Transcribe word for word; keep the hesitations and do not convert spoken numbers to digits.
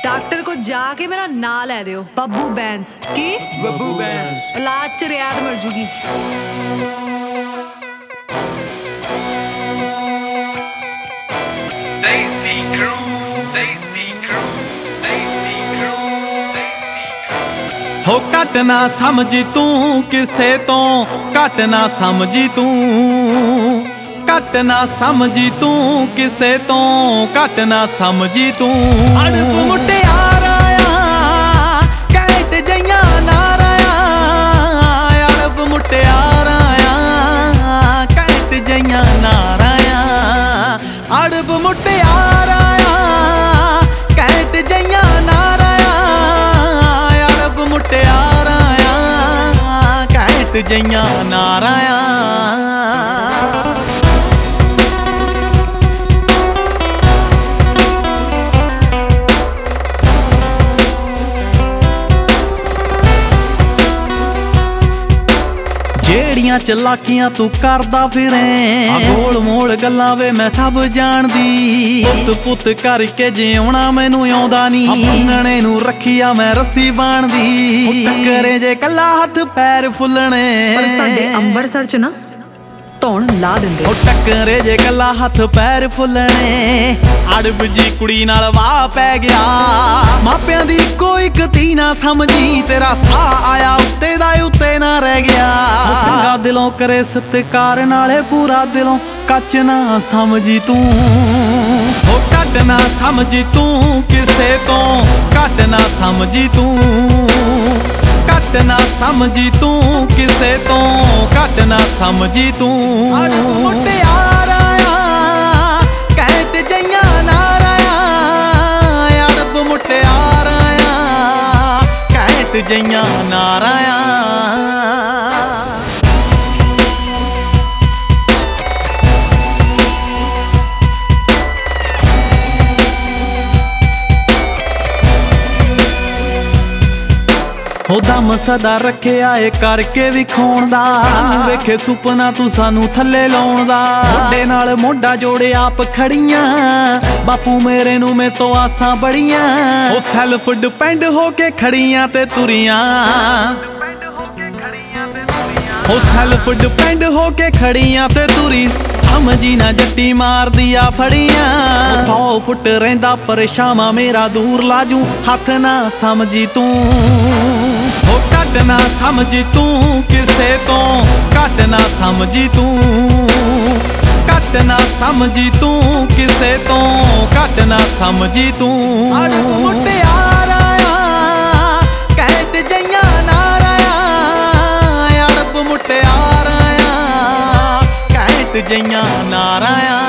Doctor को जाके मेरा नाम ले दियो बब्बू बैंस की बब्बू बैंस इलाज च रियायत मिल जूगी। Daisy Crew, Daisy Crew, Daisy Crew, Daisy Crew। हो घट ना समझी तू किसे तो घट ना समझी तू घट ना समझी तू किसे तो घट ना समझी तू अड़ब मुटियारा कैट जइया नाराया अड़ब मुटियारा कैट जइया नाराया अड़ब मुटियारा कैट जइया नाराया अड़ब मुटियारा कैट जइया नाराया। ਜਿਹੜੀਆਂ ਚਲਾਕੀਆਂ ਤੂੰ ਕਰਦਾ ਫਿਰੇ ਗੋਲ ਮੋਲ ਗੱਲਾਂ ਵੇ ਮੈਂ ਸਭ ਜਾਣਦੀ ਪੁੱਤ ਪੁੱਤ ਕਰਕੇ ਜਿਉਣਾ ਮੈਨੂੰ ਆਉਂਦਾ ਨਹੀਂ ਮੰਨਣੇ ਨੂੰ ਰੱਖਿਆ ਮੈਂ ਰੱਸੀ ਬਾਣਦੀ ਟੱਕਰੇ ਜੇ ਕੱਲਾ ਹੱਥ ਪੈਰ ਫੁੱਲਣੇ ਪਰ ਸਾਡੇ ਅੰਮ੍ਰਿਤਸਰ ਚ ਨਾ ਧੌਣ ਲਾ ਦਿੰਦੇ ਉਹ ਟੱਕਰੇ ਜੇ ਕੱਲਾ ਹੱਥ ਪੈਰ ਫੁੱਲਣੇ ਅੜਬ ਜੀ ਕੁੜੀ ਨਾਲ ਵਾਹ ਪੈ ਗਿਆ ਮਾਪਿਆਂ ਦੀ ਕੋਈ ਗਤੀ ਨਾ ਸਮਝੀ ਤੇਰਾ ਸਾਹ ਆਇਆ ਉੱਤੇ ਦਾ ਉੱਤੇ ਨਾ ਰਹਿ ਗਿਆ ਸੰਗਾ ਦਿਲੋਂ ਕਰੇ ਸਤਿਕਾਰ ਨਾਲੇ ਪੂਰਾ ਦਿਲੋਂ ਕੱਚ ਨਾ ਸਮਝੀ ਤੂੰ ਉਹ ਕੱਢ ਨਾ ਸਮਝੀ ਤੂੰ ਕਿਸੇ ਤੋਂ ਕੱਢ ਨਾ ਸਮਝੀ ਤੂੰ ਘੱਟ ਨਾ ਸਮਝੀ ਤੂੰ ਕਿਸੇ ਤੋਂ ਘੱਟ ਨਾ ਸਮਝੀ ਤੂੰ ਅੜਬ ਮੁਟਿਆਰਾ ਕਹਿਟ ਜਈਆਂ ਨਾਰਾਇਆ ਅੜਬ ਮੁਟਿਆਰਾ ਕਹਿਟ ਜਈਆਂ ਨਾਰਾਇਆ। ਹੋ ਦਮ ਸਦਾ ਰੱਖਿਆ ਏ ਕਰਕੇ ਵਿਖਾਉਣ ਦਾ ਵੇਖੇ ਸੁਪਨਾ ਤੂੰ ਸਾਨੂੰ ਥੱਲੇ ਲਾਉਣ ਦਾ ਮੋਢੇ ਨਾਲ ਮੋਢਾ ਜੋੜੇ ਆਪ ਖੜੀਆਂ ਬਾਪੂ ਮੇਰੇ ਨੂੰ ਮੇ ਤੋਂ ਆਸਾਂ ਬੜੀਆਂ ਉਹ ਸੈਲਫ ਡਿਪੈਂਡ ਹੋ ਕੇ ਖੜੀਆਂ ਤੇ ਤੁਰੀਆਂ ਉਹ ਸੈਲਫ ਡਿਪੈਂਡ ਹੋ ਕੇ ਖੜੀਆਂ ਤੇ ਤੁਰੀ ਸਮਝੀ ਨਾ ਜੱਟੀ ਮਾਰਦੀ ਆ ਫੜੀਆਂ ਸੌ ਫੁੱਟ ਰਹਿੰਦਾ ਪਰਛਾਵਾਂ ਮੇਰਾ ਦੂਰ ਲਾਜੂ ਹੱਥ ਨਾ ਸਮਝੀ ਤੂੰ ਉਹ ਕੱਢ ਨਾ ਸਮਝੀ ਤੂੰ ਕਿਸੇ ਤੋਂ ਕੱਢ ਨਾ ਸਮਝੀ ਤੂੰ ਕੱਢ ਨਾ ਸਮਝੀ ਤੂੰ ਕਿਸੇ ਤੋਂ ਕੱਢ ਨਾ ਸਮਝੀ ਤੂੰ ਅੜਬ ਮੁਟਿਆਰਾ ਕਹਿਟ ਜਈਆਂ ਨਾਰਾਇਆ ਅੜਬ ਮੁਟਿਆਰਾ ਕਹਿਟ ਜਈਆਂ ਨਾਰਾਇਆ।